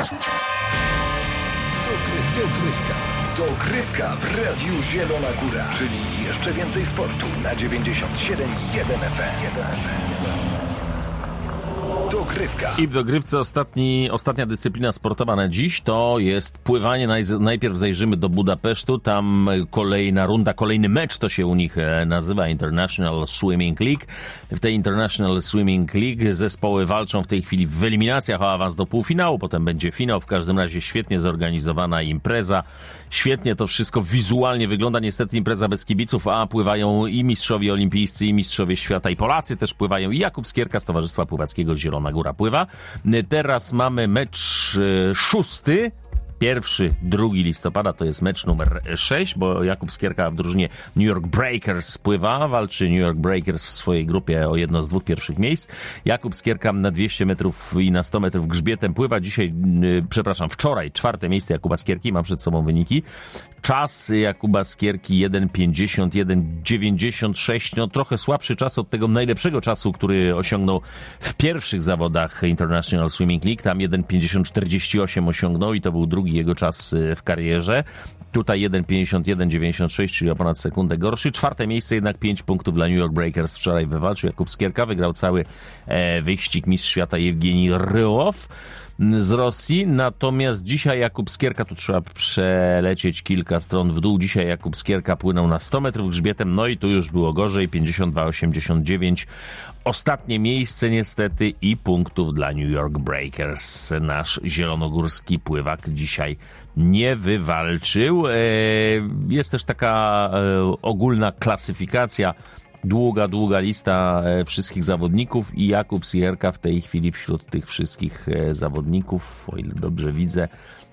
Dogrywka w Radiu Zielona Góra, czyli jeszcze więcej sportu na 97,1 FM. Dogrywka. I w dogrywce ostatnia dyscyplina sportowa na dziś to jest pływanie. Najpierw zajrzymy do Budapesztu, tam kolejna runda, kolejny mecz, to się u nich nazywa International Swimming League. W tej International Swimming League zespoły walczą w tej chwili w eliminacjach o awans do półfinału, potem będzie finał. W każdym razie świetnie zorganizowana impreza. Świetnie to wszystko wizualnie wygląda. Niestety impreza bez kibiców, a pływają i mistrzowie olimpijscy, i mistrzowie świata, i Polacy też pływają, i Jakub Skierka z Towarzystwa Pływackiego Zielona Góra pływa. Teraz mamy mecz 6. 1-2 listopada to jest mecz numer 6, bo Jakub Skierka w drużynie New York Breakers pływa, walczy New York Breakers w swojej grupie o jedno z 2 pierwszych miejsc. Jakub Skierka na 200 metrów i na 100 metrów grzbietem pływa. Wczoraj 4. miejsce Jakuba Skierki, mam przed sobą wyniki. Czas Jakuba Skierki 1,50, 1,96, no trochę słabszy czas od tego najlepszego czasu, który osiągnął w pierwszych zawodach International Swimming League. Tam 1,50,48 osiągnął i to był drugi jego czas w karierze. Tutaj 1,51,96, czyli o ponad sekundę gorszy. 4. miejsce, jednak 5 punktów dla New York Breakers. Wczoraj wywalczył Jakub Skierka, wygrał cały wyścig mistrz świata Jewgenij Ryłow z Rosji. Natomiast dzisiaj Jakub Skierka, tu trzeba przelecieć kilka stron w dół. Dzisiaj Jakub Skierka płynął na 100 metrów grzbietem, no i tu już było gorzej, 52,89. Ostatnie miejsce niestety i punktów dla New York Breakers. Nasz zielonogórski pływak dzisiaj nie wywalczył. Jest też taka ogólna klasyfikacja, długa lista wszystkich zawodników i Jakub Skierka w tej chwili wśród tych wszystkich zawodników, o ile dobrze widzę,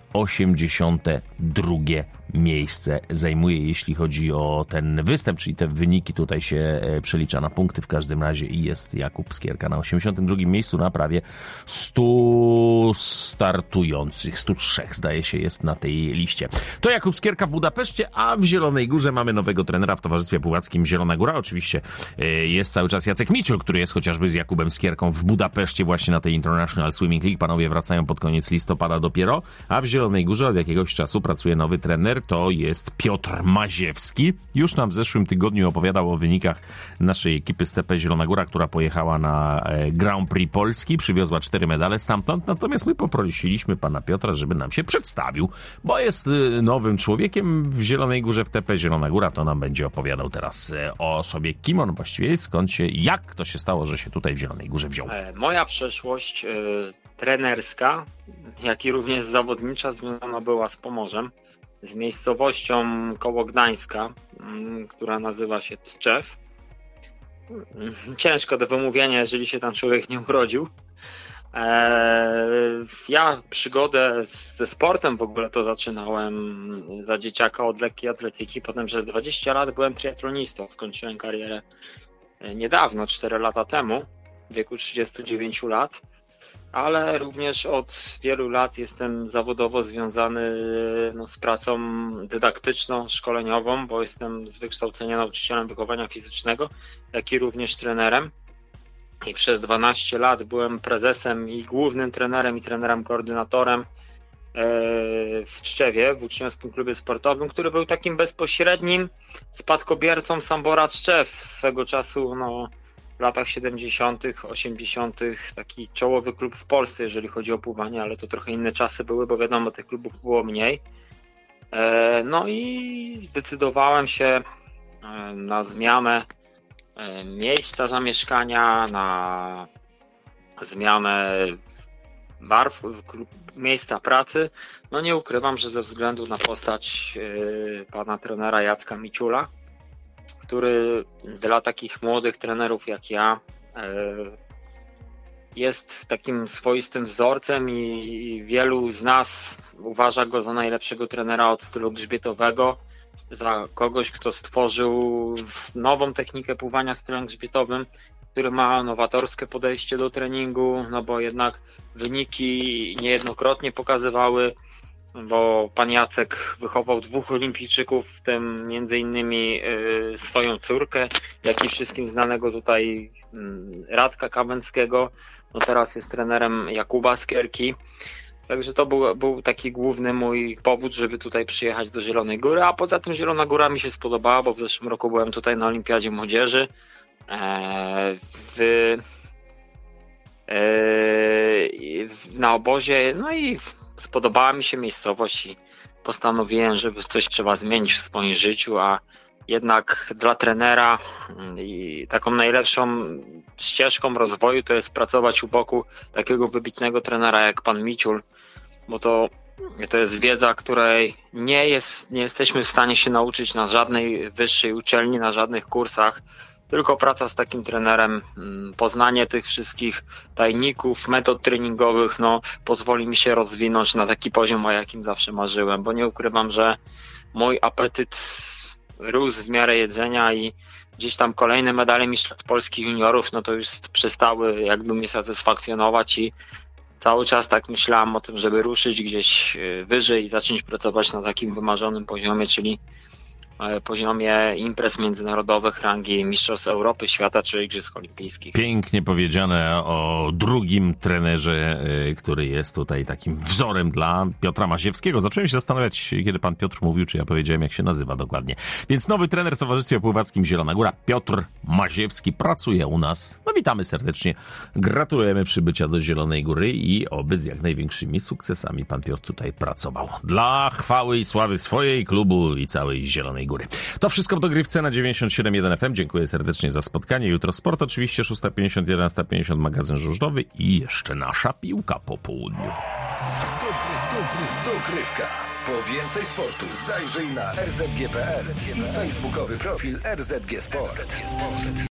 82 miejsce zajmuje, jeśli chodzi o ten występ, czyli te wyniki tutaj się przelicza na punkty w każdym razie i jest Jakub Skierka na 82 miejscu na prawie 100 startujących, 103 zdaje się jest na tej liście. To Jakub Skierka w Budapeszcie, a w Zielonej Górze mamy nowego trenera w Towarzystwie Pływackim Zielona Góra. Oczywiście jest cały czas Jacek Miciul, który jest chociażby z Jakubem Skierką w Budapeszcie właśnie na tej International Swimming League. Panowie wracają pod koniec listopada dopiero, a w Zielonej Górze od jakiegoś czasu pracuje nowy trener, to jest Piotr Maziewski. Już nam w zeszłym tygodniu opowiadał o wynikach naszej ekipy z TP Zielona Góra, która pojechała na Grand Prix Polski, przywiozła 4 medale stamtąd, natomiast my poprosiliśmy pana Piotra, żeby nam się przedstawił, bo jest nowym człowiekiem w Zielonej Górze, w TP Zielona Góra, to nam będzie opowiadał teraz o sobie, kim on właściwie jest, skąd się, jak to się stało, że się tutaj w Zielonej Górze wziął. Moja przeszłość trenerska, jak i również zawodnicza związana była z Pomorzem, z miejscowością koło Gdańska, która nazywa się Tczew. Ciężko do wymówienia, jeżeli się tam człowiek nie urodził. Ja przygodę ze sportem w ogóle to zaczynałem za dzieciaka od lekkiej atletyki, potem przez 20 lat byłem triatlonistą. Skończyłem karierę niedawno, 4 lata temu, w wieku 39 lat. Ale również od wielu lat jestem zawodowo związany z pracą dydaktyczną, szkoleniową, bo jestem z wykształcenia nauczycielem wychowania fizycznego, jak i również trenerem. I przez 12 lat byłem prezesem i głównym trenerem i trenerem koordynatorem w Tczewie, w uczniowskim klubie sportowym, który był takim bezpośrednim spadkobiercą Sambora Tczew swego czasu, w latach 70., 80. taki czołowy klub w Polsce, jeżeli chodzi o pływanie, ale to trochę inne czasy były, bo wiadomo, tych klubów było mniej. No i zdecydowałem się na zmianę miejsca zamieszkania, na zmianę barw, miejsca pracy. No nie ukrywam, że ze względu na postać pana trenera Jacka Miciula, który dla takich młodych trenerów jak ja jest takim swoistym wzorcem i wielu z nas uważa go za najlepszego trenera od stylu grzbietowego, za kogoś, kto stworzył nową technikę pływania stylem grzbietowym, który ma nowatorskie podejście do treningu, bo jednak wyniki niejednokrotnie pokazywały, bo pan Jacek wychował 2 olimpijczyków, w tym między innymi swoją córkę, jak i wszystkim znanego tutaj Radka Kawęckiego. Teraz jest trenerem Jakuba Skierki. Także to był taki główny mój powód, żeby tutaj przyjechać do Zielonej Góry, a poza tym Zielona Góra mi się spodobała, bo w zeszłym roku byłem tutaj na Olimpiadzie Młodzieży na obozie, no i spodobała mi się miejscowość i postanowiłem, że coś trzeba zmienić w swoim życiu, a jednak dla trenera i taką najlepszą ścieżką rozwoju to jest pracować u boku takiego wybitnego trenera jak pan Miciul, bo to jest wiedza, której nie jesteśmy w stanie się nauczyć na żadnej wyższej uczelni, na żadnych kursach, tylko praca z takim trenerem, poznanie tych wszystkich tajników, metod treningowych, pozwoli mi się rozwinąć na taki poziom, o jakim zawsze marzyłem, bo nie ukrywam, że mój apetyt rósł w miarę jedzenia i gdzieś tam kolejne medale mistrzostw Polski juniorów, to już przestały jakby mnie satysfakcjonować i cały czas tak myślałem o tym, żeby ruszyć gdzieś wyżej i zacząć pracować na takim wymarzonym poziomie, czyli poziomie imprez międzynarodowych rangi mistrzostw Europy, świata czy Igrzysk Olimpijskich. Pięknie powiedziane o drugim trenerze, który jest tutaj takim wzorem dla Piotra Maziewskiego. Zacząłem się zastanawiać, kiedy pan Piotr mówił, czy ja powiedziałem, jak się nazywa dokładnie. Więc nowy trener w Towarzystwie Pływackim Zielona Góra, Piotr Maziewski, pracuje u nas. Witamy serdecznie. Gratulujemy przybycia do Zielonej Góry i oby z jak największymi sukcesami pan Piotr tutaj pracował. Dla chwały i sławy swojej, klubu i całej Zielonej Góry. To wszystko w dogrywce na 97.1 FM. Dziękuję serdecznie za spotkanie. Jutro sport, oczywiście 6:50, 11:50 magazyn żużlowy i jeszcze nasza piłka po południu. Dogrywka. Po więcej sportu zajrzyj na rzg.pl i facebookowy profil RZG Sport.